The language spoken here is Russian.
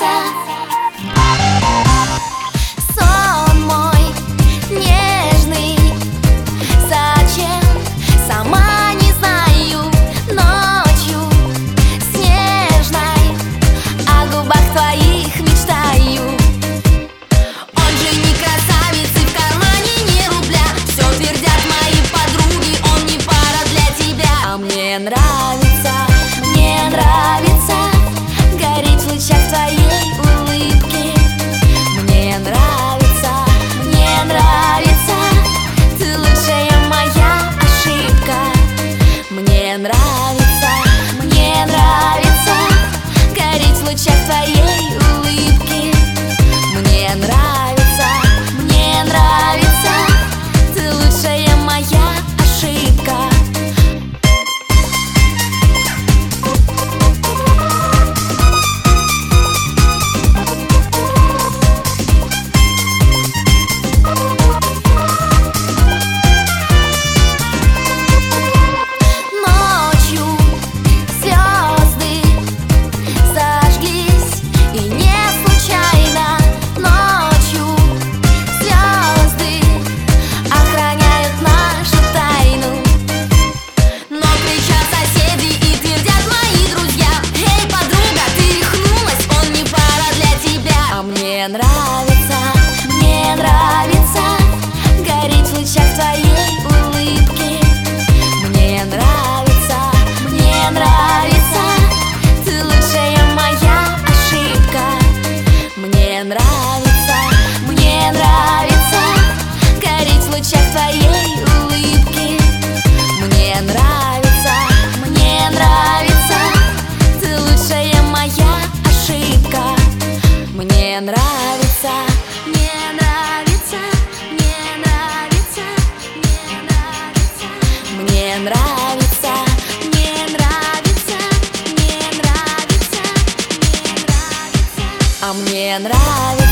нравится. Сон мой нежный, зачем, сама не знаю. Ночью снежной о губах твоих мечтаю. Он же не красавец и в кармане ни рубля. Все твердят мои подруги, он не пара для тебя. А мне нравится, гореть в лучах твоей улыбки. Мне нравится, ты лучшая моя ошибка. Мне нравится, гореть в лучах твоей улыбки. Мне нравится, ты лучшая моя ошибка. Мне нравится гореть в лучах твоей улыбки. Мне нравится, ты лучшая моя ошибка. Мне нравится, гореть в лучах твоей улыбки. Мне нравится, ты лучшая моя ошибка. Мне нравится, а мне нравится.